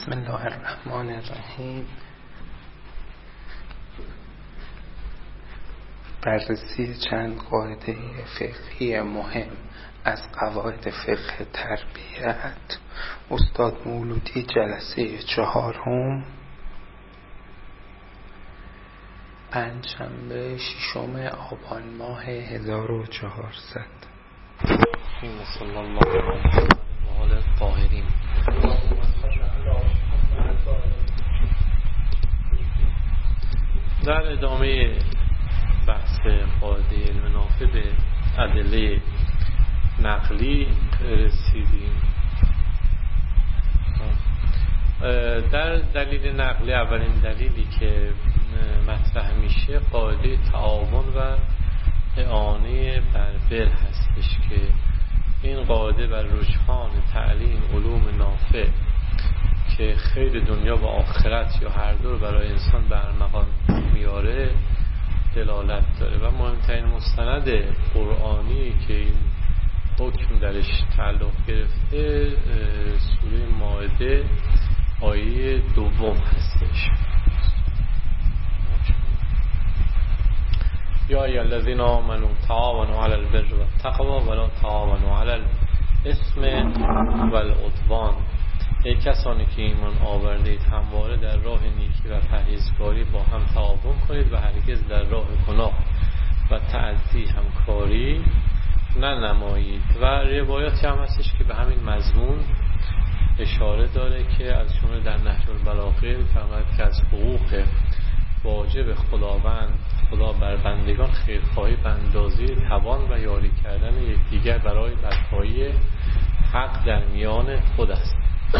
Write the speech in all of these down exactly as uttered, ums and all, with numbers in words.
بسم الله الرحمن الرحیم. بررسی چند قاعده فقهی مهم از قواعد فقه تربیت. استاد مولودی، جلسه چهارم، پنجشنبه ششم آبان ماه هزار و چهارصد. صلی الله علیه و آله الطاهرین. در ادامه بحث قاعده علم نافع به ادله نقلی رسیدیم. در دلیل نقلی اولین دلیلی که مطرح میشه قاعده تعاون و اعانه بر بر هستش که این قاعده بر رجحان تعلیم علوم نافع که خیر دنیا و آخرت یا هر دو رو برای انسان برمغان میاره دلالت داره و مهمترین مستند قرآنی که این حکم درش تعلق گرفته سوره مائده آیه دوم هستش. یا ای الذین آمنوا تعاونوا علی البر و التقوی ولا تعاونوا علی الاثم والعدوان. ای کسانی که ایمان آوردید همواره در راه نیکی و پرهیزکاری با هم تعاون کنید و هرگز در راه گناه و تعدی همکاری ننمایید. و روایاتی هم هستش که به همین مضمون اشاره داره که از جمله در نهج البلاغه فرماید که از حقوق واجب خداوند خدا بر بندگان خیرخواهی به اندازه توان و یاری کردن یکدیگر برای برپایی حق در میان خود است.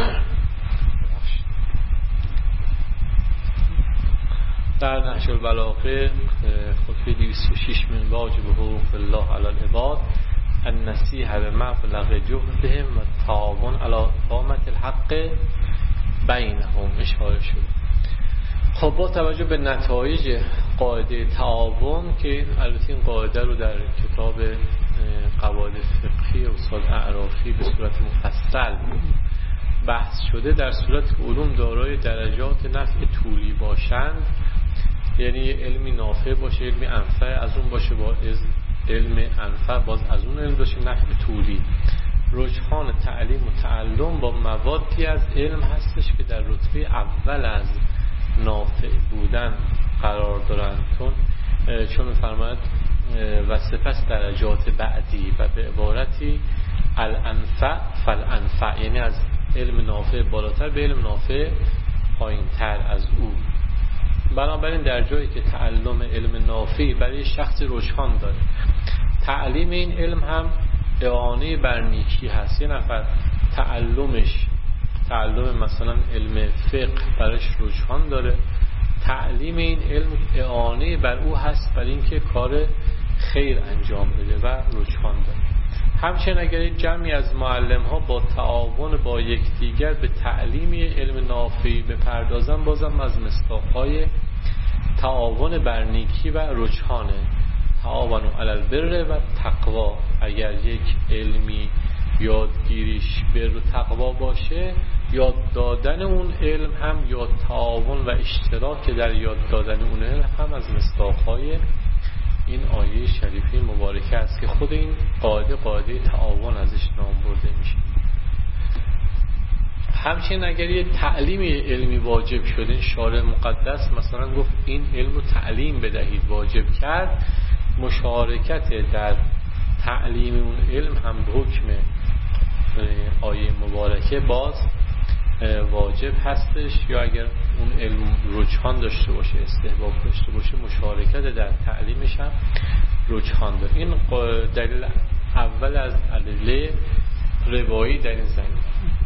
در نهج البلاغه خطبه دویست و شش من واجب حقوق الله علی العباد النصیحة بمبلغ جهدهم و تعاون علی اقامت الحق بینهم اشاره شده. خب با توجه به نتایج قاعده تعاون که البته این قاعده رو در کتاب قواعد فقهی استاد اعرافی به صورت مفصل بحث شده، در صورت که علوم دارای درجات نفع طولی باشند، یعنی علمی نافع باشه، علمی انفع از اون باشه، با علم انفع باز از اون علم باشه، نفع طولی. رجحان تعلیم و تعلم با موادی از علم هستش که در رتبه اول از نافع بودن قرار دارند، چون چون می‌فرماید و سپس درجات بعدی و به عبارتی الانفع فالانفع، یعنی از علم نافع بالاتر به علم نافع پایین‌تر از او. بنابراین در جایی که تعلم علم نافع برای شخص رجحان داره، تعلیم این علم هم اعانه بر نیکی هست. یه نفر تعلمش تعلم مثلا علم فقه برایش رجحان داره، تعلیم این علم اعانه بر او هست برای اینکه کار خیر انجام بده و رجحان داره. همچنین اگر جمعی از معلم ها با تعاون با یکدیگر به تعلیم علم نافعی بپردازن، بازم از مصداق‌های تعاون بر نیکی و رجحانه. تعاون علی البر و تقوا، اگر یک علمی یادگیریش بر و تقوا باشه، یاد دادن اون علم هم یا تعاون و اشتراک در یاد دادن اون علم هم از مصداق‌های این آیه شریفه مبارکه است که خود این قاعده قاعده تعاون ازش نام برده میشه. همچنین اگر یه تعلیم علمی واجب شده، این شارع مقدس مثلا گفت این علم رو تعلیم بدهید، واجب کرد، مشارکت در تعلیم اون علم هم به حکم آیه مبارکه باز واجب هستش، یا اگر اون علم رجحان داشته باشه، استحباب داشته باشه، مشارکت در تعلیمش هم رجحان داره. این دلیل اول از ادله روایی در این زمینه.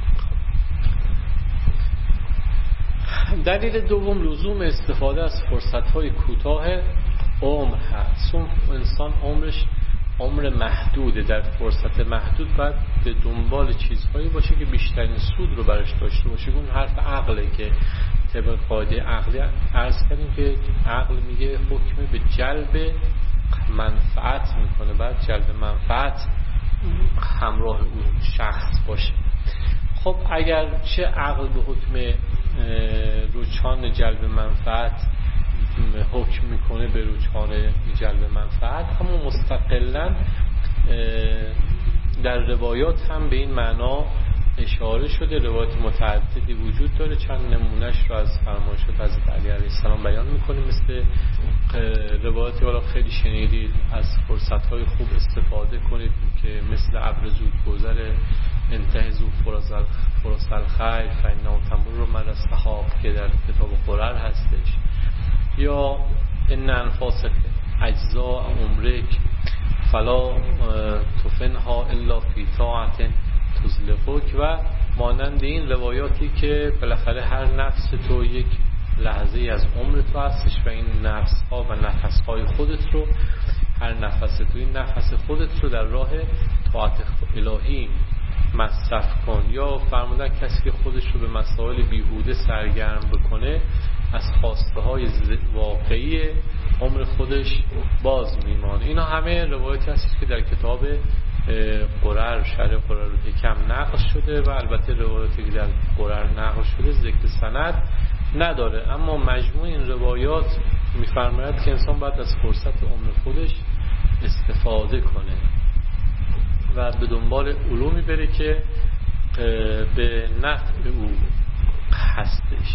دلیل دوم لزوم استفاده از فرصت‌های کوتاه عمر هست. انسان عمرش عمر محدوده، در فرصت محدود باید به دنبال چیزهایی باشه که بیشترین سود رو برش داشته باشه. اون حرف عقله که طبق قاعده عقلی عرض کردیم که عقل میگه حکم به جلب منفعت میکنه، بعد جلب منفعت همراه اون شخص باشه. خب اگر چه عقل به حکم رجحان جلب منفعت حکم میکنه به رجحان جلب منفعت، اما مستقلاً در روایات هم به این معنا اشاره شده. روایات متعددی وجود داره، چند نمونهش رو از فرمایشات حضرت علی علیه السلام بیان میکنیم، مثل روایاتی والا خیلی شنیدید از فرصت‌های خوب استفاده کنید که مثل ابر زودگذر انتهزوا فرص الخیر فإنه تمر مر السحاب که در کتاب قرر هستش، یا ان انفاسک اجزاء عمرک فلا تفنها الا فی طاعت تزلفک و مانند این روایاتی که بالاخره هر نفس تو یک لحظه از عمر تو هستش و این نفس ها و نفس های خودت رو، هر نفس تو این نفس خودت رو در راه طاعت الهی مصرف کن. یا فرمودن کسی که خودش رو به مسائل بیهوده سرگرم بکنه از خواسته های واقعی عمر خودش باز میمانه. اینا همه روایتی هست که در کتاب قرر شرح قرر و حکم نقل شده و البته روایاتی که در قرر نقل شده ذکر سند نداره، اما مجموع این روایات میفرماید که انسان باید از فرصت عمر خودش استفاده کنه و به دنبال علومی بره که به نفع او هستش.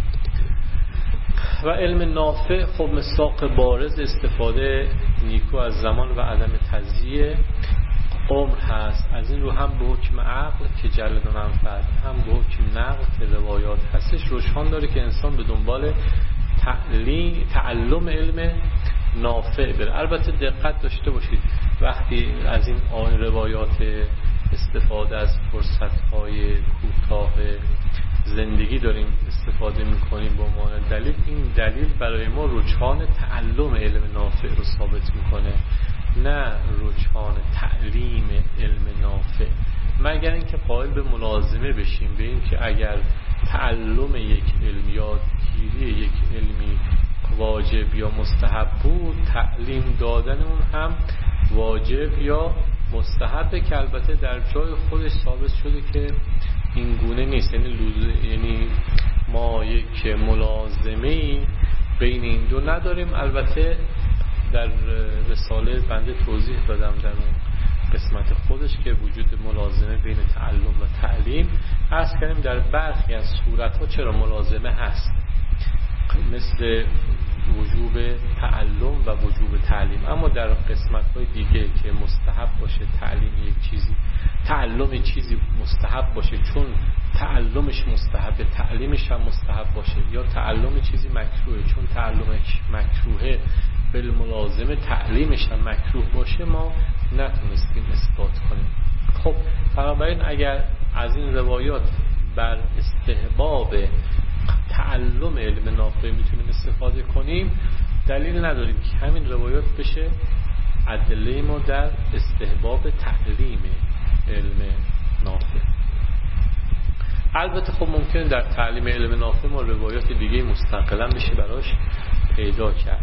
و علم نافع خب مصداق بارز استفاده نیکو از زمان و عدم تضییع عمر هست. از این رو هم به حکم عقل که جلب منفعت، هم به حکم نقل که روایات هستش، رجحان داره که انسان به دنبال تعلیم تعلم علم نافع بره. البته دقت داشته باشید وقتی از این آن روایات استفاده از فرصت‌های کوتاه زندگی داریم استفاده می‌کنیم به عنوان دلیل، این دلیل برای ما رجحان تعلم علم نافع رو ثابت می‌کنه، نه رجحان تعلیم علم نافع، مگر اینکه قائل به ملازمه بشیم به این که اگر تعلم یک علم یا گیری یک علمی واجب یا مستحب بود، تعلیم دادن اون هم واجب یا مستحبه، که البته در جای خودش ثابت شده که این گونه نیست. یعنی یعنی ما یک ملازمه‌ای بین این دو نداریم. البته در رساله بنده توضیح دادم در اون قسمت خودش که وجود ملازمه بین تعلم و تعلیم عرض کردیم در برخی از صورت‌ها چرا ملازمه هست، مثل وجوب تعلم و وجوب تعلیم، اما در قسمت‌های دیگه که مستحب باشه تعلیم یک چیزی، تعلم چیزی مستحب باشه چون تعلمش مستحبه، تعلیمش هم مستحب باشه، یا تعلم چیزی مکروهه چون تعلمش مکروهه بالملازمه تعلیمش هم مکروه باشه، ما نتونستیم اثبات کنیم. خب بنابراین اگر از این روایات بر استحباب تعلم علم نافع میتونیم استفاده کنیم، دلیل نداریم که همین روایات بشه ادله ما در استحباب تعلیم علم نافع. البته خب ممکنه در تعلیم علم نافع ما روایات دیگه مستقلا بشه براش پیدا کرد.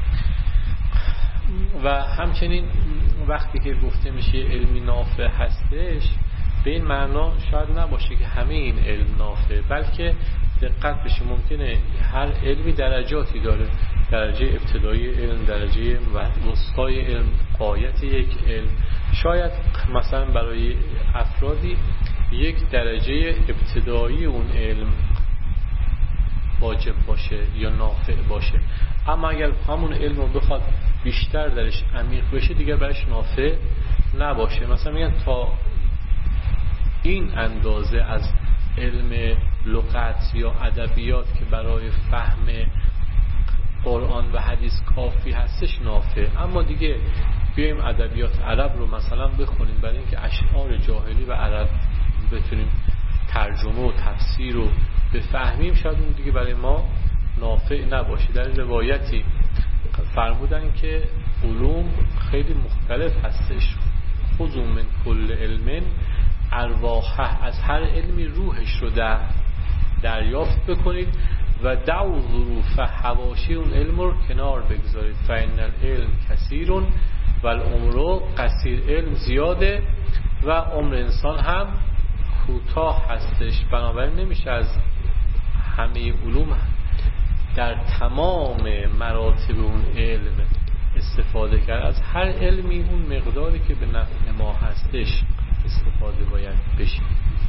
و همچنین وقتی که گفته میشه علمی نافع هستش، به این معنا شاید نباشه که همه این علم نافع، بلکه دقت بشه ممکنه هر علمی درجاتی داره، درجه ابتدایی علم، درجه وسطای علم، غایت یک علم. شاید مثلا برای افرادی یک درجه ابتدایی اون علم واجب باشه یا نافع باشه، اما اگر همون علم رو بخواد بیشتر درش عمیق بشه دیگه برش نافع نباشه. مثلا میگن تا این اندازه از علم لغت یا ادبیات که برای فهم قرآن و حدیث کافی هستش نافع، اما دیگه بیایم ادبیات عرب رو مثلا بخونیم برای اینکه اشعار جاهلی و عرب بتونیم ترجمه و تفسیر رو بفهمیم، شاید اون دیگه برای ما نافع نباشه. در روایتی فرمودن که علوم خیلی مختلف هستش، خذوا من کل علم ارواحه، از هر علمی روحش رو در دریافت بکنید و دعوا ظروف حواشی اون علم رو کنار بگذارید، فإن العلم کثیر و العمر قصیر، علم زیاده و عمر انسان هم کوتاه هستش، بنابراین نمیشه از همه علوم در تمام مراتب اون علم استفاده کرد. از هر علمی اون مقداری که به نفع ما هستش استفاده باید بشه.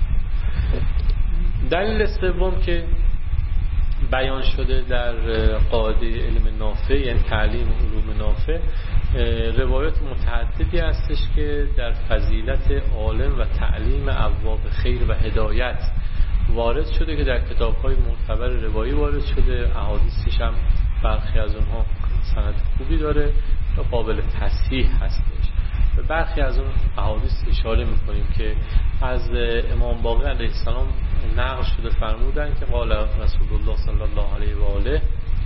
دلیل سوم که بیان شده در قاعده علم نافع، یعنی تعلیم علوم نافع، روایات متعددی هستش که در فضیلت عالم و تعلیم ابواب خیر و هدایت وارد شده که در کتاب‌های معتبر روایی وارد شده. احادیثش هم برخی از اونها سند خوبی داره و قابل تصحیح هستش. به برخی از اون احادیث اشاره می‌کنیم که از امام باقر علیه السلام نقل شده فرمودن که قال رسول الله صلی الله علیه و آله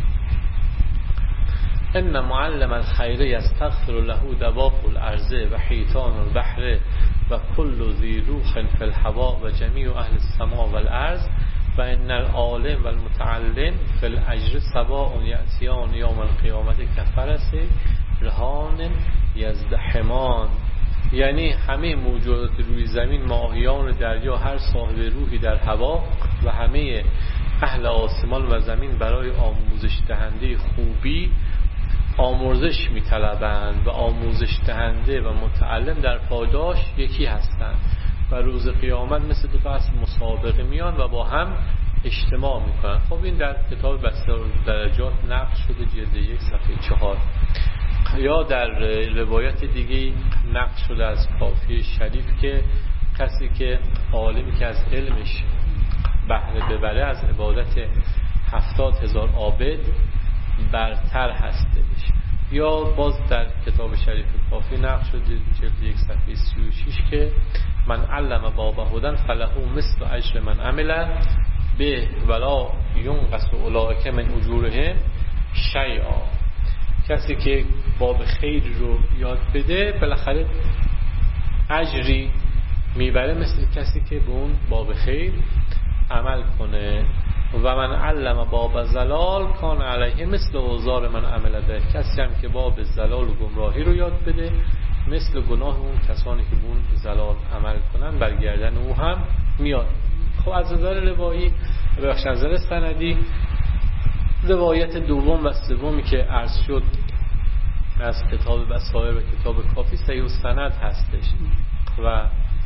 ان معلم الخیر یستغفر له دواب الارض و حیتان البحر و کل ذی روح فی الهواء و جمیع اهل السماء والارض و ان العالم والمتعلم فی الاجر سواء یأتیان یوم القیامت کفرس رهان یزدحمان. یعنی همه موجودات روی زمین، ماهیان دریا، هر صاحب روحی در هوا و همه اهل آسمان و زمین برای آموزش دهنده خوبی آموزش می‌طلبند و آموزش دهنده و متعلم در پاداش یکی هستند و روز قیامت مثل دو تا اسب مسابقه میان و با هم اجتماع میکنن. خب این در کتاب بسیار درجات نقل شده جلد یک صفحه چهار. یا در روایت دیگه نقل شده از کافی شریف که کسی که عالمی که از علمش بهره ببره از عبادت هفتاد هزار عابد برتر هستش. یا باز در کتاب شریف کافی نقل شده جلد یک صفحه سی و شش که من علم باب هدن فله مثل اجر من عمل به ولا ینقص اولئک من اجورهم شیئا. کسی که باب خیر رو یاد بده بالاخره اجری میبره مثل کسی که به اون باب خیر عمل کنه. و من علم باب زلال کان علیه مثل اوزار من عمل به. کسی هم که باب زلال و گمراهی رو یاد بده مثل گناه اون کسانی که به اون زلال عمل کنن برگردن او هم میاد. خب از نظر روایی بخش نظر سندی روایت دوم و سومی که عرض شد از کتاب بصائر و کتاب کافی صحیح السند هستش و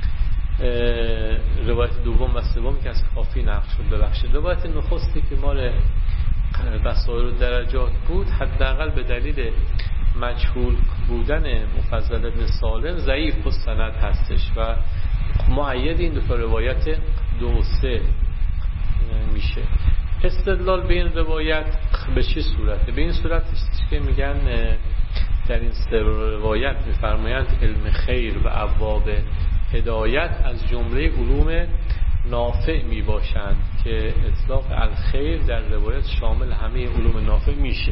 روایت دوم و سومی که از کافی نقل شد. ببخشید روایت نخستی که مال بصائر و درجات بود حداقل به دلیل مجهول بودن مفضل ابن سالم ضعیف السند هستش و مؤید این دو تا روایت دو و سه میشه. استدلال به این روایت به چه صورته؟ به این صورت است که میگن در این سه روایت میفرمایند علم خیر و ابواب هدایت از جمله علوم نافع می باشند که اطلاق الخیر در روایت شامل همه علوم نافع میشه.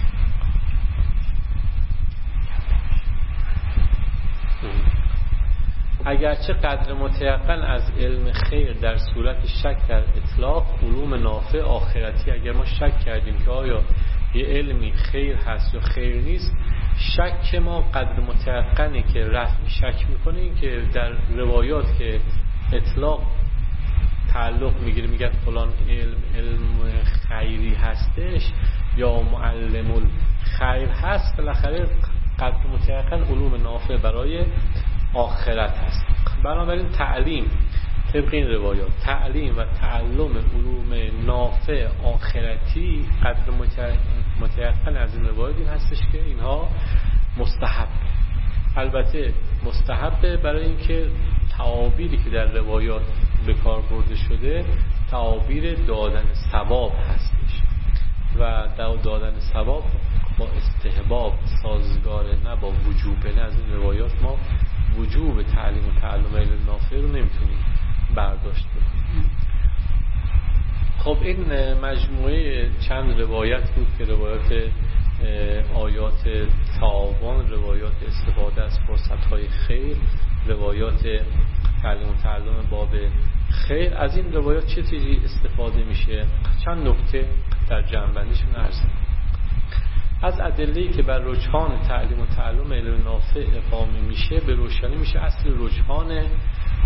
اگرچه قدر متیقن از علم خیر در صورت شک در اطلاق علوم نافع آخرتی، اگر ما شک کردیم که آیا یه علمی خیر هست یا خیر نیست، شک ما قدر متیقنی که رفع شک میکنه این که در روایات که اطلاق تعلق میگیره میگه فلان علم علم خیری هستش یا معلم الخیر هست، بالاخره قدر متیقن علوم نافع برای آخرت هست. بنابراین تعلیم طبق این روایات تعلیم و تعلم علوم نافع آخرتی قدر متیقن از این روایات این هستش که اینها مستحب. البته مستحبه برای اینکه تعابیری که در روایات به کار برده شده تعابیر دادن ثواب هستش و دادن ثواب با استحباب سازگاره نه با وجوب. نه از این روایات ما وجوب تعلیم و تعلم علم نافع رو نمیتونیم برداشت بکنیم. خب این مجموعه چند روایت بود که روایات آیات تعاون، روایات استفاده از فرصت‌های خیر، روایات تعلیم و تعلم باب خیر. از این روایات چه چیزی استفاده میشه؟ چند نکته در جمع‌بندیشون عرض می‌کنم. از ادله‌ای که بر رجحان تعلیم و تعلم علم نافع اقامه میشه به روشنی میشه اصل رجحان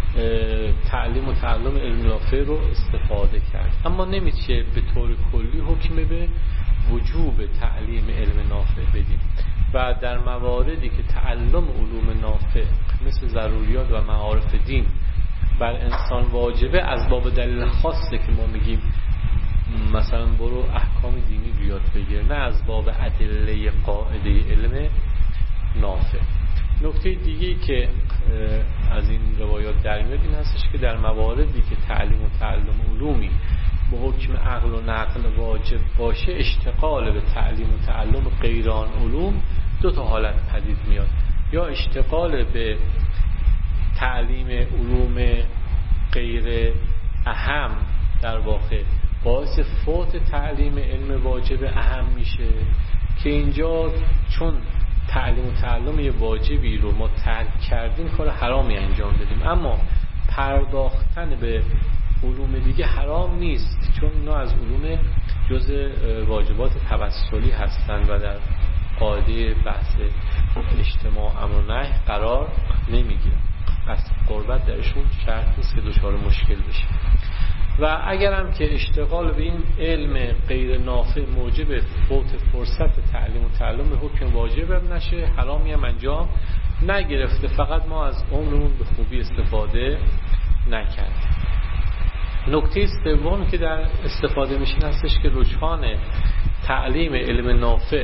تعلیم و تعلم علم نافع رو استفاده کرد. اما نمیشه به طور کلی حکم به وجوب تعلیم علم نافع بدیم و در مواردی که تعلم علوم نافع مثل ضروریات و معارف دین بر انسان واجبه، از باب دلیل خاصه که ما میگیم مثلا برو احکام دینی بیاد بگیر، نه از باب ادله قاعده علم نافع. نکته دیگه که از این روایات در میاد این هستش که در مواردی که تعلیم و تعلم علومی به حکم عقل و نقل واجب باشه، اشتغال به تعلیم و تعلم غیر آن علوم دو تا حالت پدید میاد. یا اشتغال به تعلیم علوم غیر اهم در واقع باعث فوت تعلیم علم واجب اهم میشه که اینجا چون تعلیم و تعلم یه واجبی رو ما ترک کردیم کار حرامی انجام دادیم، اما پرداختن به علوم دیگه حرام نیست چون اینا از علوم جزء واجبات توسلی هستند و در قاعده بحث اجتماع امر و نهی قرار نمیگیرن. قصد قربت درشون شرط نیست که دچار مشکل بشه. و اگرم که اشتغال به این علم غیر نافع موجب فوت فرصت تعلیم و تعلم به حکم واجب نشه، حرامی هم انجام نگرفته، فقط ما از عمرمون به خوبی استفاده نکردیم. نکته سوم که در استفاده میشین هستش که رجحان تعلیم علم نافع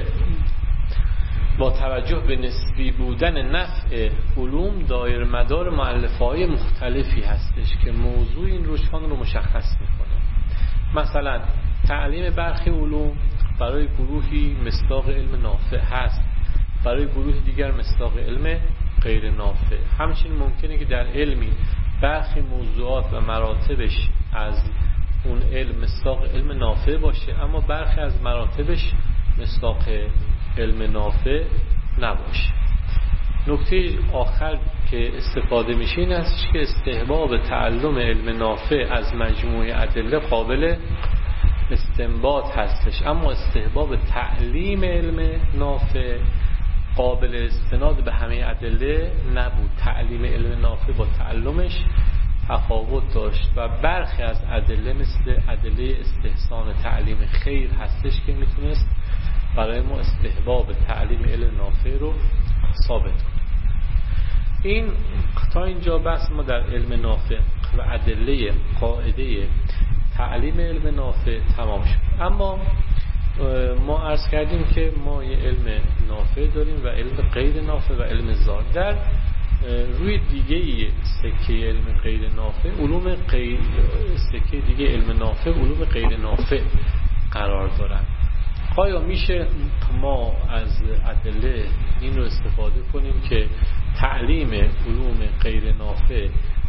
با توجه به نسبی بودن نفع علوم دایر مدار مؤلفه‌های مختلفی هستش که موضوع این رجحان رو مشخص میکنه. مثلا تعلیم برخی علوم برای گروهی مصداق علم نافع هست، برای گروه دیگر مصداق علم غیر نافع. همچنین ممکنه که در علمی برخی موضوعات و مراتبش از اون علم مصداق علم نافع باشه اما برخی از مراتبش مصداق علم نافع نباشه. نکته آخر که استفاده میشه این است که استحباب تعلم علم نافع از مجموعه ادله قابل استنباط هستش، اما استحباب تعلیم علم نافع قابل استناد به همه ادله نبود. تعلیم علم نافع با تعلمش تفاوت داشت و برخی از ادله مثل ادله استحسان تعلیم خیر هستش که میتونست برای ما استحباب تعلیم علم نافع رو ثابت کنه. این تا اینجا بحث ما در علم نافع و ادله قاعده تعلیم علم نافع تمام شد. اما ما عرض کردیم که ما یه علم نافع داریم و علم غیر نافع و علم ضار. در روی دیگه سکه علم غیر نافع علوم غیر سکه دیگه علم نافع علوم غیر نافع قرار دارن. آیا میشه ما از ادله این رو استفاده کنیم که تعلیم علوم غیر نافع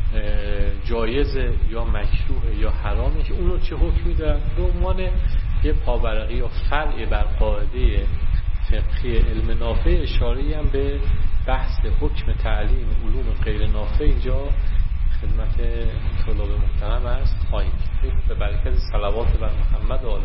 جایزه یا مکروه یا حرامه که اونو چه حکمی دارن؟ به عنوان یه پاورقی یا فرع بر قاعده فقهی علم نافع اشاره‌ای هم به بحث حکم تعلیم علوم غیر نافع اینجا خدمت طلاب محترم است خواهیم کرد. به برکت صلوات بر محمد و آل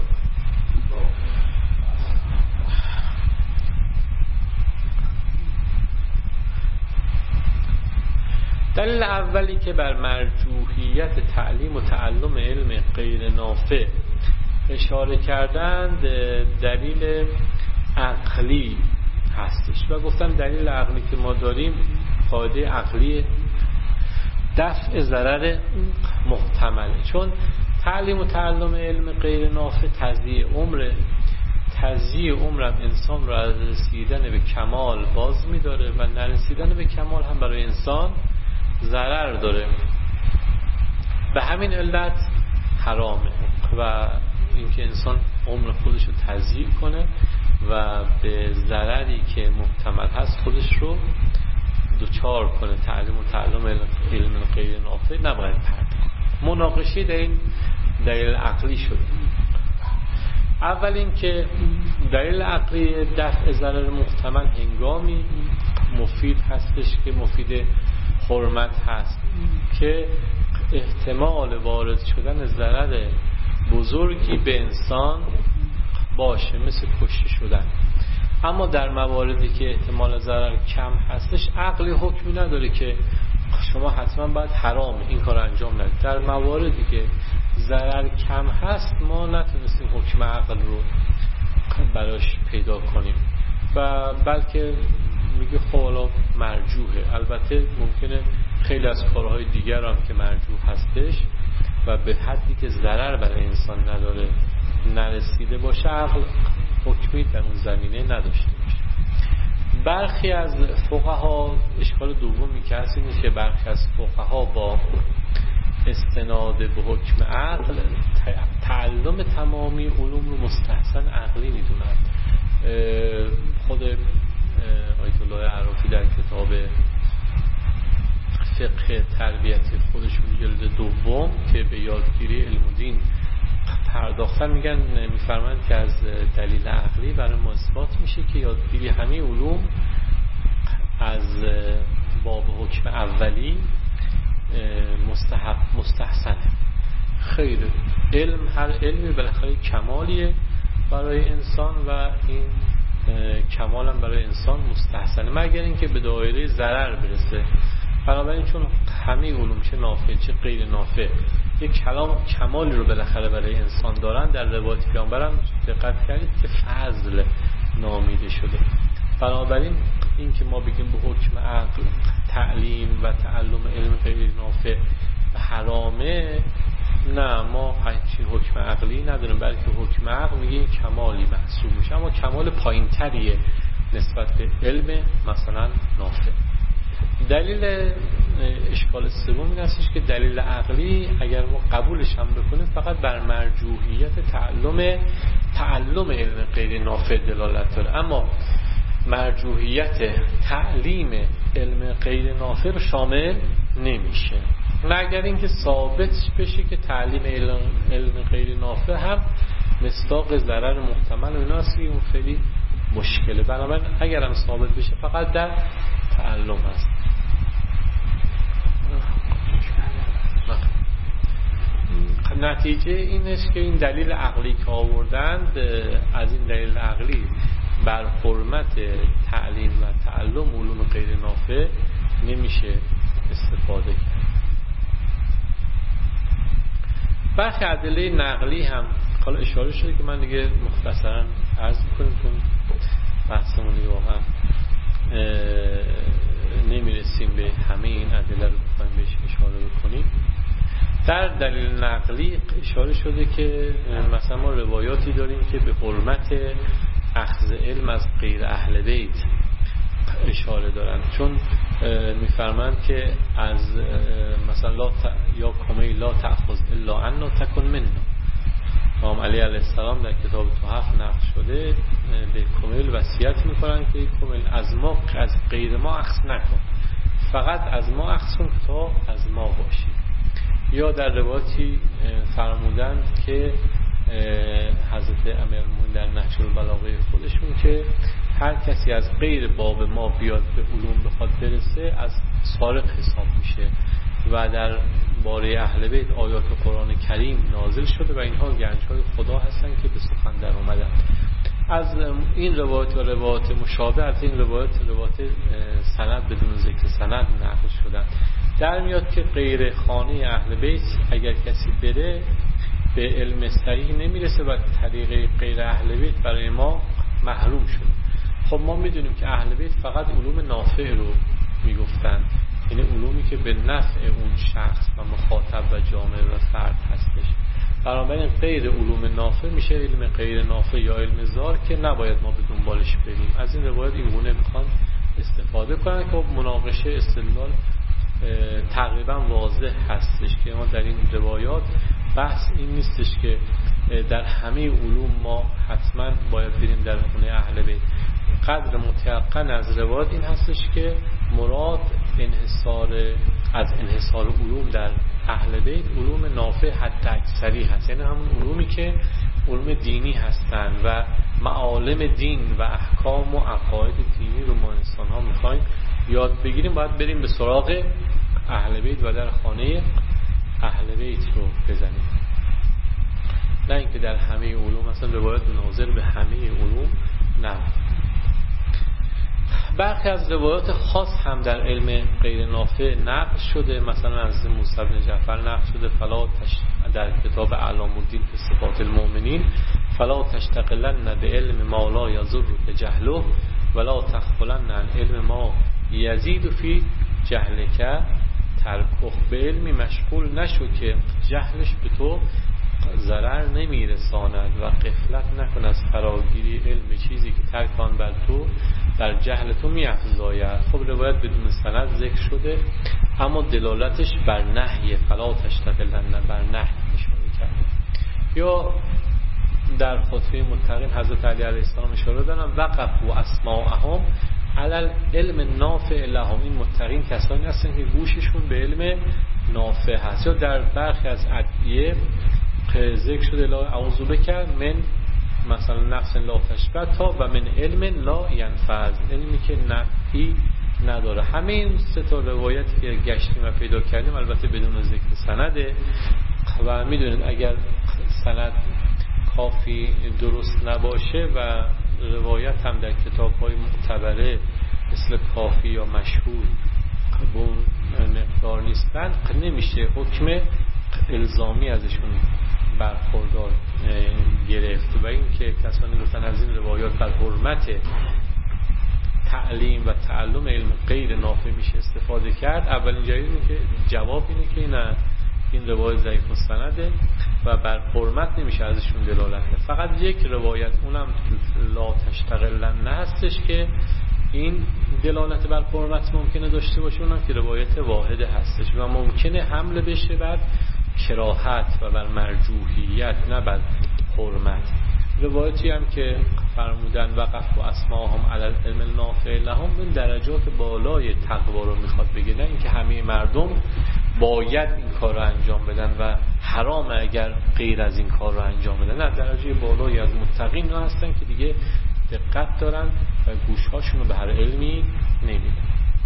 دلیل اولی که بر مرجوحیت تعلیم و تعلم علم غیر نافع اشاره کردند دلیل عقلی هستش و گفتم دلیل عقلی که ما داریم قاعده عقلی دفع ضرر محتمله، چون تعلیم و تعلم علم غیر نافع تضییع عمر تضییع عمرم انسان رو از رسیدن به کمال باز می‌داره و نرسیدن به کمال هم برای انسان ضرر داره. به همین علت حرامه و اینکه انسان عمر خودش رو تضییع کنه و به ضرری که محتمل هست خودش رو دوچار کنه. تعلیم و تعلم علم غیر نافع نباید پرداخت. مناقشه در این دلیل عقلی شد. اول این که دلیل عقلی دفع ضرر محتمل هنگامی مفید هستش که مفید حرمت هست که احتمال وارد شدن ضرر بزرگی به انسان باشه مثل کشته شدن. اما در مواردی که احتمال ضرر کم هستش عقلی حکمی نداره که شما حتما باید حرام این کار انجام ندید. در مواردی که ضرر کم هست ما نتونستیم حکم عقل رو براش پیدا کنیم و بلکه میگه خب حالا مرجوحه. البته ممکنه خیلی از کارهای دیگر هم که مرجوح هستش و به حدی که ضرر برای انسان نداره نرسیده باشه عقل حکمی در اون زمینه نداشته باشه. برخی از فقها اشکال دومی که هست اینه که برخی از فقها با استناد به حکم عقل تعلم تمامی علوم رو مستحسن عقلی میدونن. خود آیت الله عرافی در کتاب فقه تربیتی خودشون جلد دوم که به یادگیری علم و دین پرداختن میگن میفرمایند که از دلیل عقلی برای ما اثبات میشه که یادگیری همه علوم از باب حکم اولی مستحب مستحسنه. خیر علم هر علمی بالاخره کمالیه برای انسان و این کمال هم برای انسان مستحسنه مگر اینکه به دایره ضرر برسه. بنابراین چون همه علوم چه نافع چه غیر نافع یک کلام کمالی رو بالاخره برای انسان دارن، در روایت پیامبر هم دقت کردید که فضل نامیده شده. بنابراین این که ما بگیم به حکم عقل تعلیم و تعلم علم غیر نافع حرامه، نه ما همچین حکم عقلی نداریم، بلکه حکم عقل میگه کمالی محسوب میشه، اما کمال پایین تریه نسبت به علم مثلا نافع. دلیل اشکال سوم این هستش که دلیل عقلی اگر ما قبولش هم بکنیم فقط بر مرجوحیت تعلم تعلم علم غیر نافع دلالت داره، اما مرجوحیت تعلیم علم غیر نافع شامل نمیشه مگر اینکه ثابت بشه که تعلیم علم, علم غیر نافع هم مصداق ضرر محتمل و ایناست که اون خیلی مشکله. بنابراین اگر هم ثابت بشه فقط در تعلم هست. نتیجه اینش که این دلیل عقلی که آوردند از این دلیل عقلی بر حرمت تعلیم و تعلم علوم غیر نافع نمیشه استفاده کرد. برخی ادله نقلی هم حالا اشاره شده که من دیگه مختصرا عرض میکنم چون بحثمون واقعا نمیرسیم به همه این ادله رو بخوایم بهش اشاره بکنیم. در دلیل نقلی اشاره شده که مثلا ما روایاتی داریم که به حرمت اخذ علم از غیر اهل بیت اشاره دارن، چون میفرمایند که از مثلا لا ت... یا کمیل لا تأخذ الا عنا تکن منا. امام علی علیه السلام در کتاب تحف نقل شده به کمیل وصیت میکنن که کمیل از ما از غیر ما اخذ نکن، فقط از ما اخذ کن تا از ما باشی. یا در روایتی فرمودند که حضرت امیرالمومنین در نهج البلاغه خودشون که هر کسی از غیر باب ما بیاد به علوم بخواد برسه از سارق حساب میشه و در باره اهل بیت آیات قرآن کریم نازل شده و اینها گنج‌های خدا هستن که به سخن در اومدن. از این روایت و روایت مشابه از این روایت روایت سند بدون ذکر سند نقل شدن. در میاد که غیر خانه اهل بیت اگر کسی بره به علم صحیح نمیرسه و طریق غیر اهل بیت برای ما محروم شد. خب ما میدونیم که اهل بیت فقط علوم نافع رو میگفتن، یعنی علومی که به نفع اون شخص و مخاطب و جامعه و فرد هستش. بنابراین غیر علوم نافع میشه علم غیر نافع یا علم زار که نباید ما به دنبالش بریم. از این روایت این گونه میخوان استفاده کنن که مناقشه استدلال تقریبا واضح هستش که ما در این روایات بحث این نیستش که در همه علوم ما حتما باید بریم در خونه اهل بیت. قدر متيقن از روایات این هستش که مراد انحصار از انحصار علوم در اهل بیت علوم نافع حد اکثری هست، یعنی همون علومی که علوم دینی هستند و معالم دین و احکام و عقاید دینی رو ما انسان ها میخوایم یاد بگیریم، باید بریم به سراغ اهل بیت و در خانه اهل بیت رو بزنیم، نه اینکه در همه علوم مثلا روایت ناظر به همه علوم نه. برخی از روایات خاص هم در علم غیر نافع نقل شده، مثلا از موسی بن جعفر نقل شده فلا تش... در کتاب اعلام الدین فی صفات المؤمنین فلا تشتغلن بعلم ما لا یضرک جهله ولا تغفلن عن علم ما یزید فی جهلک ترکه. به علمی مشغول نشو که جهلش به تو ضرر نمیرساند و غفلت نکن از فراگیری علم چیزی که ترک آن بر تو در جهل تو می‌افزاید. خب روایت بدون سند ذکر شده اما دلالتش بر نهی فلا تشتغلن بر نهی اشاره کرده. یا در خطبه متقین حضرت علی علیه السلام اشاره دارن وقفوا اسماعهم علی العلم نافع لهم. این متقین کسانی هستن که گوششون به علم نافع هست. یا در برخی از ادعیه ذکر شده لا اعوذ بک من مثلا نفس لا تشبع تا و من علم لا ینفذ، علمی که نفعی نداره. همه این سه تا روایتی که گشتیم و پیدا کردیم البته بدون ذکر سنده و میدونید اگر سند کافی درست نباشه و روایت هم در کتاب‌های معتبره مثل کافی یا مشهور به اون مقدار نیستن نمیشه حکم الزامی ازشون برخوردار گرفت. و این که کسانی گفتن از این روایات بر حرمت تعلیم و تعلم علم غیر نافع میشه استفاده کرد، اولین جایی اینه که جواب اینه که نه، این روایت ضعیف مستنده و بر حرمت نمیشه ازشون دلالت کرد. فقط یک روایت اونم لا تشتغلن هستش که این دلالت بر حرمت ممکنه داشته باشه، اونم که روایت واحده هستش و ممکنه حمل بشه بر کراهت و بر مرجوحیت نه بر حرمت. روایتی هم که فرمودن وقف و اسماهم علی العلم النافع لهم این درجات بالای تقوا رو میخواد بگه، نه اینکه همه مردم باید این کار رو انجام بدن و حرام اگر غیر از این کار رو انجام بدن. نه، درجه بالایی از متقین ها هستن که دیگه دقت دارن و گوشهاشون رو به هر علمی نمیدن.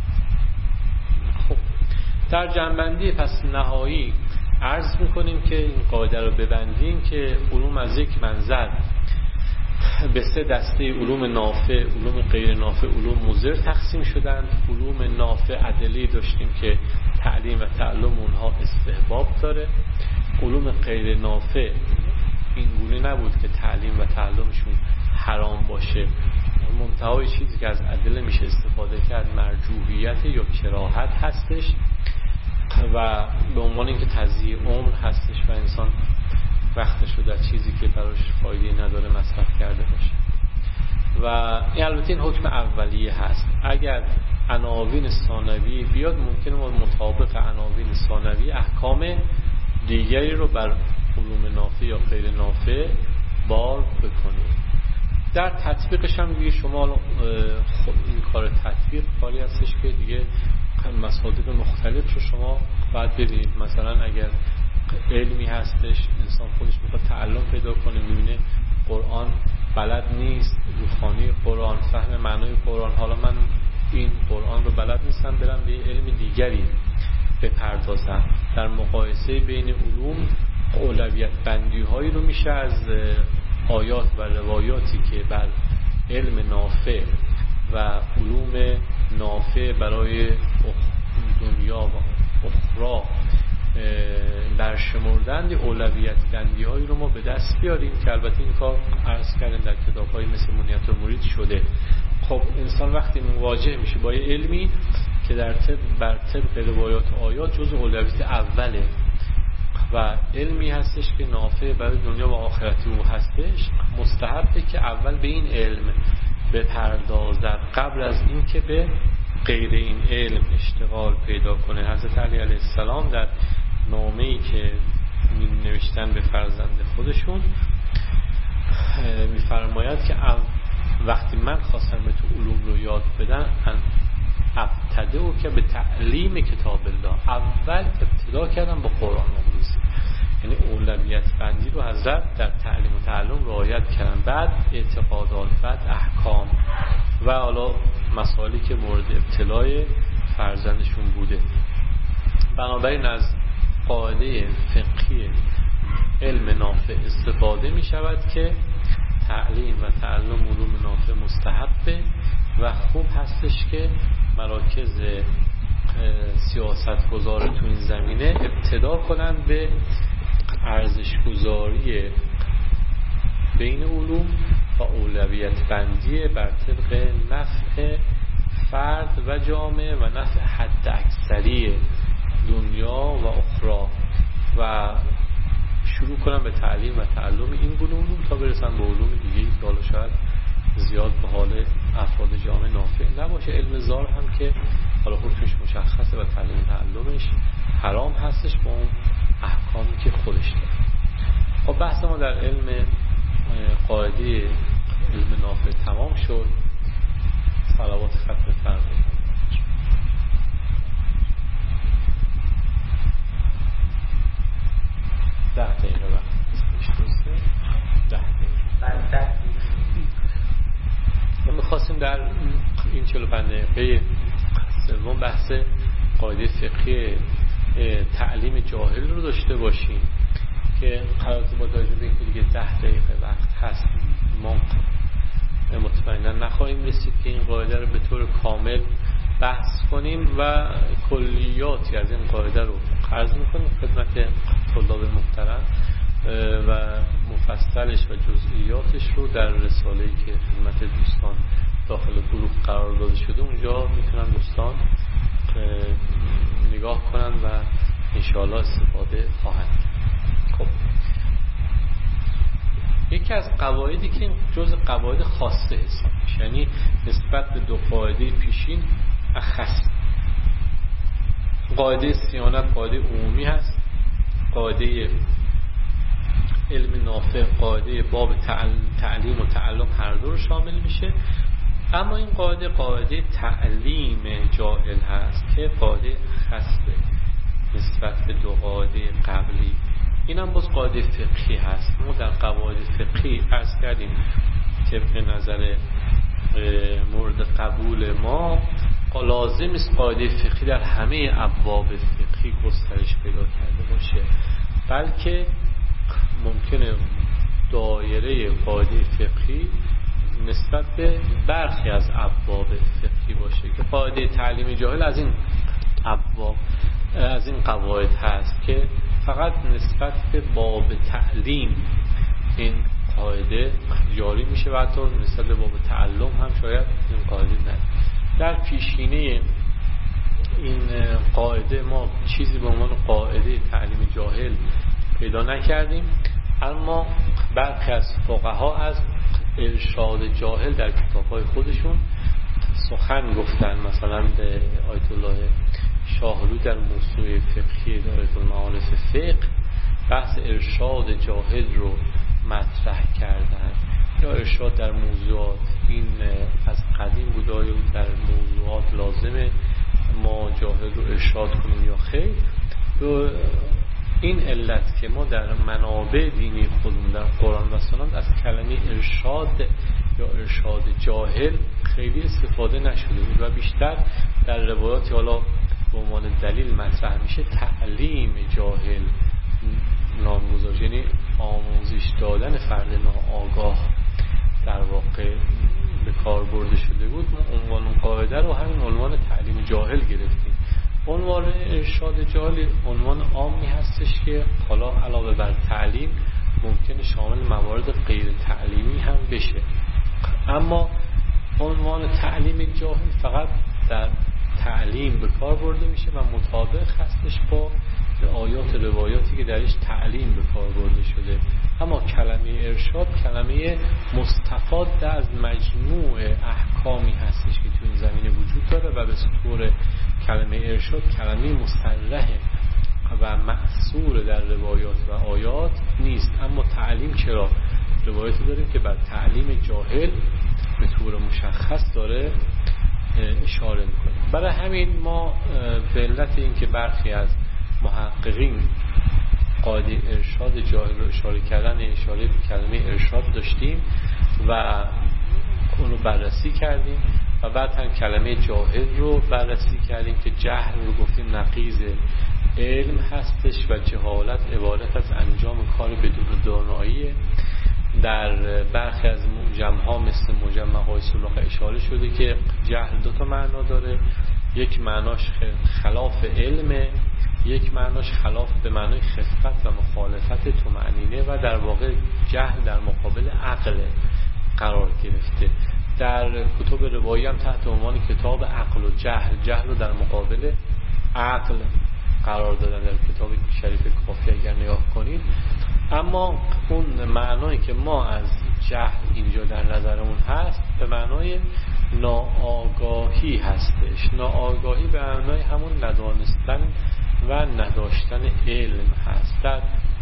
خب در جنبندی پس نهایی عرض میکنیم که این قاعده رو ببندیم که علوم از یک منظر به سه دسته علوم نافع، علوم غیر نافع، علوم مضر تقسیم شدند. علوم نافع ادله داشتیم که تعلیم و تعلم اونها استحباب داره. علوم غیر نافع این گونه نبود که تعلیم و تعلمشون حرام باشه. منتهای چیزی که از ادله میشه استفاده کرد مرجوحیت یا کراهت هستش و به عنوان اینکه تضییع عمر هستش و انسان وقتش رو در چیزی که براش فایده نداره مصرف کرده باشه. و این البته این حکم اولیه هست. اگر عناوین ثانوی بیاد ممکنه ما مطابق عناوین ثانوی احکام دیگری رو بر علوم نافع یا غیر نافع بار بکنیم. در تطبیقش هم دیگه شما خب این کار تطبیق کاری هستش که دیگه مصادیق مختلف رو شما باید ببینید. مثلا اگر علمی هستش انسان خودش میخواد تعلم پیدا کنه، میبینه قرآن بلد نیست، روخانی قرآن، فهم معنای قرآن، حالا من این قرآن رو بلد نیستم برم به علم دیگری بپردازم. در مقایسه بین علوم اولویت بندی هایی رو میشه از آیات و روایاتی که بر علم نافع و علوم نافع برای دنیا و اخرى برشمردند اولویت بندی هایی رو ما به دست بیاریم که البته این کار عرض کردن در کتاب های مثل منیت المرید شده. خب انسان وقتی مواجه میشه با یه علمی که در طب بر طبق روایات آیات جز اولویت اوله و علمی هستش که نافع برای دنیا و آخرت او هستش، مستحبه که اول به این علم بپردازد قبل از این که به غیر این علم اشتغال پیدا کنه. حضرت علی علیه السلام در نامه‌ای که می نوشتن به فرزند خودشون می‌فرماید که وقتی من خواستم به تو علوم رو یاد بدم ابتدأ که به تعلیم کتاب الله، اول ابتدا کردم با قرآن آموزی، یعنی اولویت بندی رو حضرت در تعلیم و تعلم رعایت کردن، بعد اعتقادات، بعد احکام و حالا مسائلی که مورد ابتلای فرزندشون بوده. بنابراین از قاعده فقهی علم نافع استفاده می شود که تعلیم و تعلم علوم نافع مستحبه و خوب هستش که مراکز سیاستگزار تو این زمینه ابتدا کنن به ارزش گذاری بین علوم و اولویت بندی بر طبق نفع فرد و جامعه و نفع حد اکثری دنیا و اخرى و شروع کنن به تعلیم و تعلم این گونه علوم تا برسن به علوم دیگه که حالا شاید زیاد به حال افراد جامعه نافع نباشه. علم زار هم که حالا حکمش مشخصه و تعلیم تعلمش حرام هستش با اون احکامی که خودش داره. خب بحث ما در علم قاعده علم نافع تمام شد. صلوات ختم فرمایید. ده دقیقه وقت ده دقیقه ما میخواستیم در این چهل و پنج دقیقه سوم بحث قاعده فقهی تعلیم جاهل رو داشته باشیم که قرار با توجه به اینکه دیگه ده دقیقه وقت هست ما مطمئنا نخواهیم رسید که این قاعده رو به طور کامل بحث کنیم و کلیاتی از این قاعده رو عرض میکنیم خدمت طلاب محترم و مفصلش و جزئیاتش رو در رساله‌ای که خدمت دوستان داخل گروه قرار داده شده اونجا میتونن دوستان نگاه کنن و انشاءالله استفاده خواهند. خب یکی از قواعدی که جز قواعد خاصه حساب میشه، یعنی نسبت به دو قاعده پیشین اخص. قاعده صیانت قاعده عمومی هست، قاعده علم نافع قاعده باب تعلیم و تعلم هر دو رو شامل میشه، اما این قاعده قاعده تعلیم جاهل هست که قاعده خاصه نسبت به دو قاعده قبلی. این هم باز قاعده فقهی هست. ما در قواعد فقهی عرض کردیم طبق نظر مورد قبول ما لازم است قاعده فقهی در همه ابواب فقهی گسترش پیدا کرده باشه، بلکه ممکنه دایره قاعده فقهی نسبت به برخی از ابواب فقهی باشه که قاعده تعلیم جاهل از این ابواب از این قواعد هست که فقط نسبت به باب تعلیم این قاعده جاری میشه و حتی نسبت به باب تعلم هم شاید این قاعده نه. در پیشینه این قاعده ما چیزی به عنوان قاعده تعلیم جاهل پیدا نکردیم، اما برخی از فقها از ارشاد جاهل در کتاب‌های خودشون سخن گفتن. مثلا به آیت الله شاهلو در موسوعه فقهی دایره المعارف فقه بحث ارشاد جاهل رو مطرح کردن، یا ارشاد در موضوعات. این از قدیم بود، آیا در موضوعات لازمه ما جاهل رو ارشاد کنیم یا خیر. و این علت که ما در منابع دینی خودمون در قرآن و سنت از کلمه ارشاد یا ارشاد جاهل خیلی استفاده نشده بود و بیشتر در روایات حالا به عنوان دلیل مطرح میشه تعلیم جاهل نامگذاری، یعنی آموزش دادن فرد ناآگاه در واقع به کار برده شده بود. ما عنوان قاعده رو همین عنوان تعلیم جاهل گرفتیم. عنوان ارشاد جاهل عنوان عامی هستش که حالا علاوه بر تعلیم ممکنه شامل موارد غیر تعلیمی هم بشه، اما عنوان تعلیم جاهل فقط در تعلیم به کار برده میشه و مطابق هستش با آیات روایاتی که درش تعلیم به کار برده شده. اما کلمه ارشاد کلمه مستفاد از مجموع احکامی هستش که تو این زمینه وجود داره و به طور کلمه ارشاد کلمه مصرحه و مأثور در روایات و آیات نیست. اما تعلیم چرا؟ روایاتی داریم که بر تعلیم جاهل به طور مشخص داره اشاره میکنه. برای همین ما به علت اینکه برخی از محققین قاعده ارشاد جاهل رو اشاره کردن اشاره به کلمه ارشاد داشتیم و اونو بررسی کردیم و بعد هم کلمه جاهل رو بررسی کردیم که جهل رو گفتیم نقیض علم هستش و جهالت عبارت از انجام کار بدون دانایی. در برخی از جمع‌ها مثل مجمع‌های سلوخ اشاره شده که جهل دو تا معنا داره. یک معناش خلاف علم، یک معناش خلاف به معنای خفت و مخالفت طمأنینه و در واقع جهل در مقابل عقل قرار گرفته. در کتب روایی هم تحت عنوان کتاب عقل و جهل، جهل رو در مقابل عقل قرار دادن در کتاب شریف کافی اگر نگاه کنید. اما اون معنایی که ما از جهل اینجا در نظرمون هست به معنای ناآگاهی هستش. ناآگاهی به معنای همون ندانستن و نداشتن علم هست. در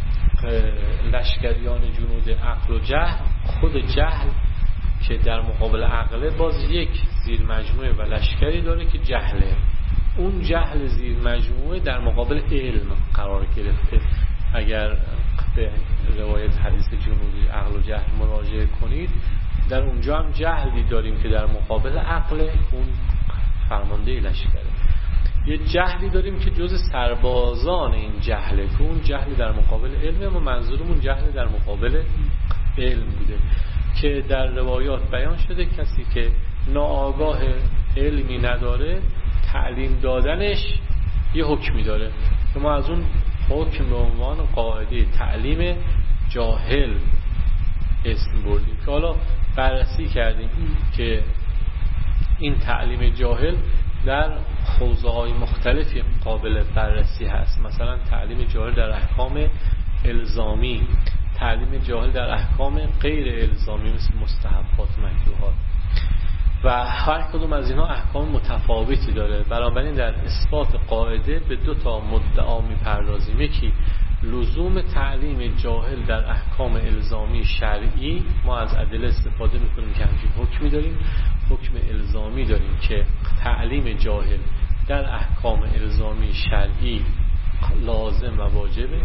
لشکریان جنود عقل و جهل، خود جهل که در مقابل عقله باز یک زیر مجموعه و لشکری داره که جهله. اون جهل زیر مجموعه در مقابل علم قرار گرفته. اگر به روایت حدیث جنودی عقل و جهل مراجعه کنید، در اونجا هم جهلی داریم که در مقابل عقل، اون فرمانده لشکره. یه جهلی داریم که جز سربازان این جهله، که اون جهل در مقابل علم و منظورمون جهل در مقابل علم بوده که در روایات بیان شده کسی که ناآگاه علمی نداره تعلیم دادنش یه حکمی داره که ما از اون حکم به عنوان قاعده تعلیم جاهل اسم بردیم که حالا بررسی کردیم که این تعلیم جاهل در حوزه‌های مختلفی قابل بررسی هست. مثلا تعلیم جاهل در احکام الزامی، تعلیم جاهل در احکام غیر الزامی مثل مستحبات، مکروهات و هر کدوم از اینا احکام متفاوتی داره. بنابراین در اثبات قاعده به دو تا مدعا میپردازیم. یکی لزوم تعلیم جاهل در احکام الزامی شرعی، ما از ادله استفاده میکنیم که همچین حکمی داریم. حکم الزامی داریم که تعلیم جاهل در احکام الزامی شرعی لازم و واجبه.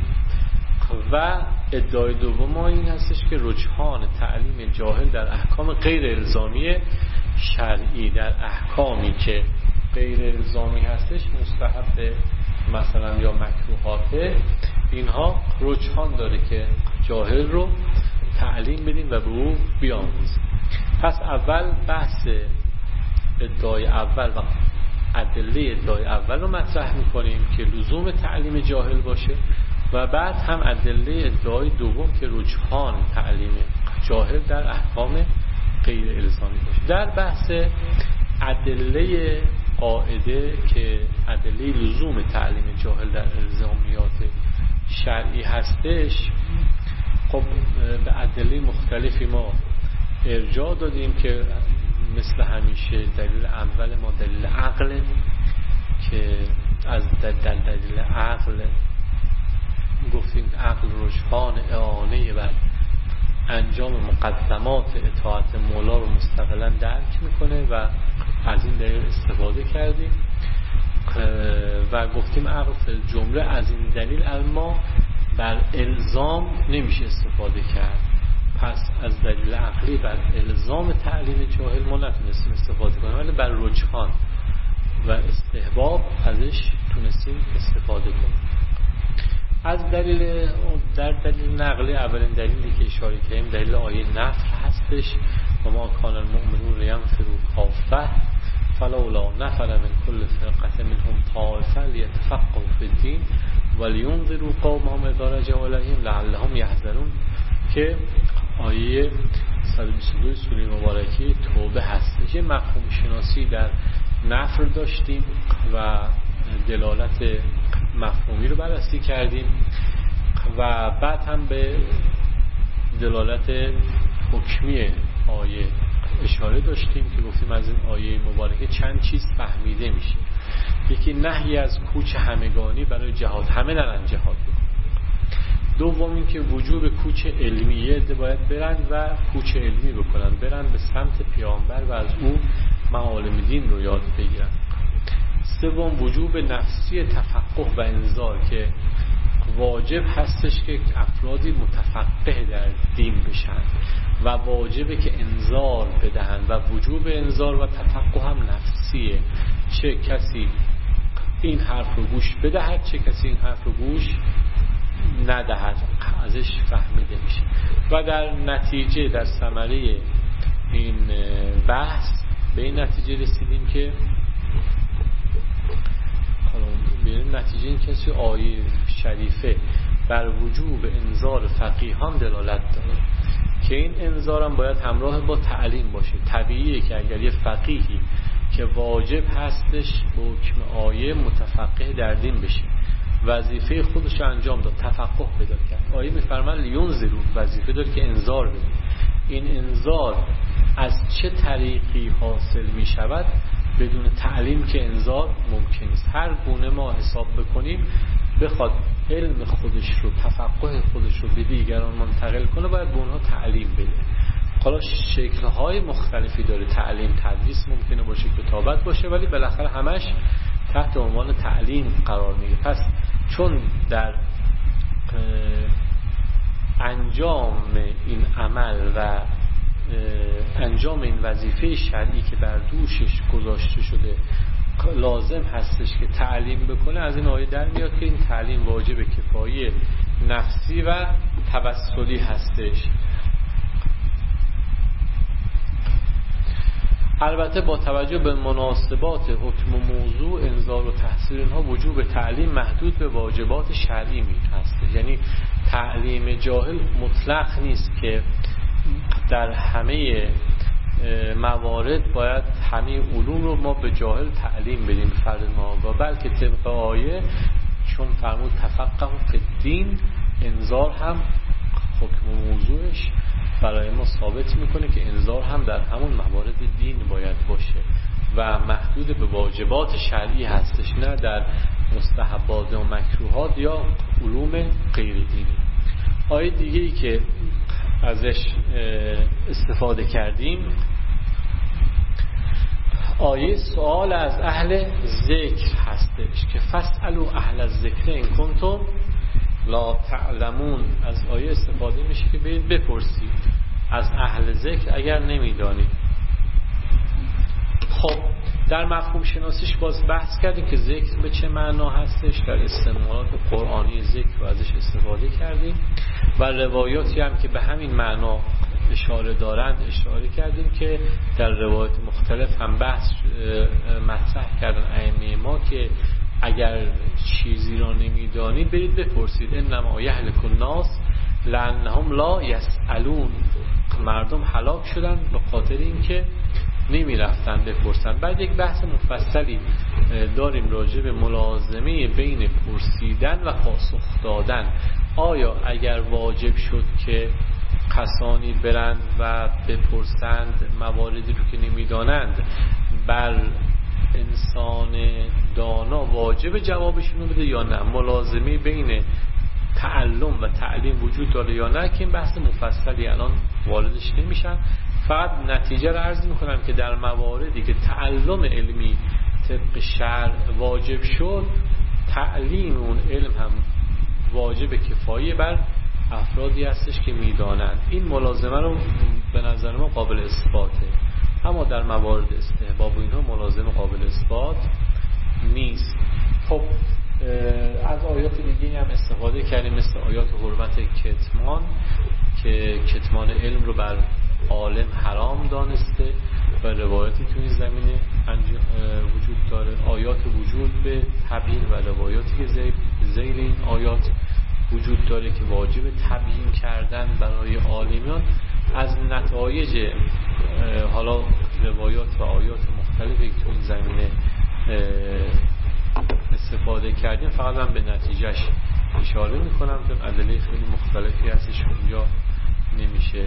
و ادعای دوم ما این هستش که رجحان تعلیم جاهل در احکام غیر الزامی شرعی، در احکامی که غیر الزامی هستش، مستحب مثلا یا مکروهات، اینها رجحان داره که جاهل رو تعلیم بدیم و به او بیاموزیم. پس اول بحث ادعای اول و ادله ادعای اول رو مطرح میکنیم که لزوم تعلیم جاهل باشه و بعد هم ادله ادعای دوم که رجحان تعلیم جاهل در احکام غیر الزامی باشه. در بحث ادله قاعده که ادله لزوم تعلیم جاهل در الزامیات شرعی هستش، خب به ادله مختلفی ما ارجاع دادیم که مثل همیشه دلیل اول ما دلیل عقل که از دلیل عقل گفتیم عقل رجحان اعانه بر انجام مقدمات اطاعت مولا رو مستقلا درک میکنه و از این دلیل استفاده کردیم و گفتیم عقل فی جمله از این دلیل اما بر الزام نمیشه استفاده کرد. پس از دلیل عقلی بر الزام تعلیم جاهل ما نتونستیم استفاده کنیم، ولی بر رجحان و استحباب ازش تونستیم استفاده کنیم. از دلیل در دلیل نقلی اولین دلیلی که اشاره کردیم دلیل آیه نفر هستش و ما کان المؤمنون لینفروا کافة فلولا نفر من کل فرقة منهم طائفة لیتفقهوا فی الدین ولینذروا قومهم اذا رجعوا الیهم لعلهم یحذرون که آیه صد و بیست و دو سوره مبارکه توبه هستش. یه مفهوم شناسی در نفر داشتیم و دلالت مفهومی رو بررسی کردیم و بعد هم به دلالت حکمی آیه اشاره داشتیم که گفتیم از این آیه مبارکه چند چیز فهمیده میشه. یکی نهی از کوچ همگانی برای جهاد، همه نرن جهاد بکن. دوم این که وجوب کوچ علمیه باید برن و کوچ علمی بکنن، برن به سمت پیامبر و از او معالم دین رو یاد بگیرن. سوم وجوب نفسی تفقه و انذار که واجب هستش که افرادی متفقه در دین بشن و واجبه که انذار بدهن و وجوب انذار و تفقه هم نفسیه، چه کسی این حرف رو گوش بدهد چه کسی این حرف رو گوش ندهد، ازش فهمیده میشه. و در نتیجه در ثمره این بحث به این نتیجه رسیدیم که به این نتیجه این که آیه شریفه بر وجوب انذار فقیهان دلالت داره که این انذار هم باید همراه با تعلیم باشه. طبیعیه که اگر یه فقیهی که واجب هستش حکم آیه متفقه در دین بشه، وظیفه خودش انجام داد، تفقه پیدا کرد. آیه میفرمان لیونذروا، وظیفه داره که انذار بده. این انذار از چه طریقی حاصل می شود؟ بدون تعلیم که انذار ممکن است. هر گونه ما حساب بکنیم بخواد علم خودش رو، تفقه خودش رو به دیگران منتقل کنه، باید به اونها تعلیم بده. حالا شکل‌های مختلفی داره تعلیم. تدریس ممکنه باشه، کتابت باشه، ولی بالاخره همش تحت عنوان تعلیم قرار میگیره. پس چون در انجام این عمل و انجام این وظیفه شرعی که بر دوشش گذاشته شده لازم هستش که تعلیم بکنه، از این آیه در میاد که این تعلیم واجب کفایی نفسی و توسلی هستش. البته با توجه به مناسبات حکم و موضوع انذار و تحذیر اینها وجوب تعلیم محدود به واجبات شرعی می هست. یعنی تعلیم جاهل مطلق نیست که در همه موارد باید همه علوم رو ما به جاهل تعلیم بدیم فرد ما، و بلکه طبق آیه چون فرمود تفقه فی الدین، انذار هم حکم و موضوعش برای ما ثابت میکنه که انذار هم در همون موارد دین باید باشه و محدود به واجبات شرعی هستش، نه در مستحبات و مکروهات یا علوم غیر دینی. آیه دیگه ای که ازش استفاده کردیم آیه سوال از اهل ذکر هستش که فاسألوا اهل الذکر ان کنتم لا تعلمون. از آیه استفاده میشه که برید بپرسید از اهل ذکر اگر نمیدانید. خب در مفهوم شناسیش باز بحث کردیم که ذکر به چه معنا هستش، در استعمالات قرآنی ذکر رو ازش استفاده کردیم و روایاتی هم که به همین معنا اشاره دارند اشاره کردیم که در روایات مختلف هم بحث مطرح کردن ائمه ما که اگر چیزی را نمیدانید برید بپرسید. انما یهلک الناس لانهم لا یسألون. مردم هلاک شدن به خاطر اینکه نمی رفتن بپرسن. بعد یک بحث مفصلی داریم راجع به ملازمه بین پرسیدن و پاسخ دادن. آیا اگر واجب شد که کسانی برند و بپرسند مواردی رو که نمیدانند، بر انسان دانا واجب جوابشون رو بده یا نه؟ ملازمه بین تعلم و تعلیم وجود داره یا نه؟ که این بحث مفصلی الان واردش نمیشن. فقط نتیجه رو عرض میکنم که در مواردی که تعلم علمی طبق شرع واجب شد، تعلیم اون علم هم واجب کفایه بر افرادی هستش که میدانند. این ملازمه رو به نظر ما قابل اثباته، اما در موارد استحباب و اینها ملازمه قابل اثبات نیست. خب از آیات دیگه هم استفاده کردیم، مثل آیات حرمت کتمان که کتمان علم رو بر عالم حرام دانسته و روایاتی تو این زمینه وجود داره. آیات وجود به تبیین و روایاتی که ذیل این آیات وجود داره که واجب تبیین کردن برای عالمیان. از نتایج حالا روایات و آیات مختلفی که تو این زمینه استفاده کردیم فقط من به نتیجهش اشاره میکنم، چون ادله خیلی مختلفی هستش اونجا نمیشه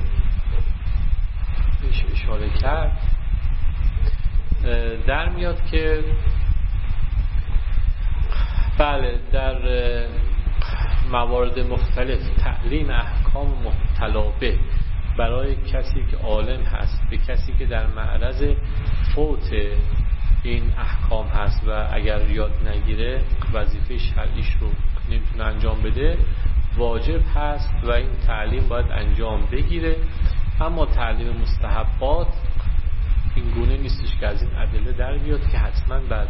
بهش اشاره کرد. در میاد که بله در موارد مختلف تعلیم احکام مبتلابه برای کسی که عالم هست به کسی که در معرض فوت این احکام هست و اگر یاد نگیره وظیفه شرعیش رو نمیتونه انجام بده، واجب هست و این تعلیم باید انجام بگیره. اما تعلیم مستحبات این گونه نیستش که از این ادله در بیاد که حتما بر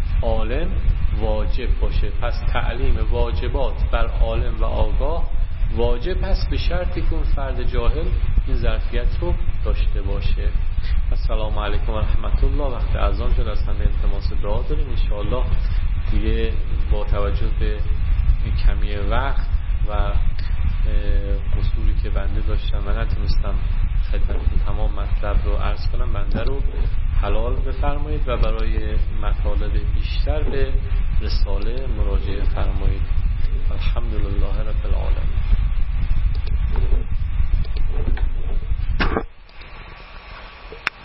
عالم واجب باشه. پس تعلیم واجبات بر عالم و آگاه واجب هست به شرطی که اون فرد جاهل این ظرفیت رو داشته باشه. السلام علیکم و رحمت الله. وقت اذان شد، از همه التماس دعا داریم ان شاء الله. دیگه با توجه به کمی وقت و قصوری که بنده داشتم و نتونستم خدمتتون تمام مطلب رو عرض کنم، بنده رو حلال بفرمایید و برای مطالب بیشتر به رساله مراجعه فرمایید. الحمدلله رب العالمین.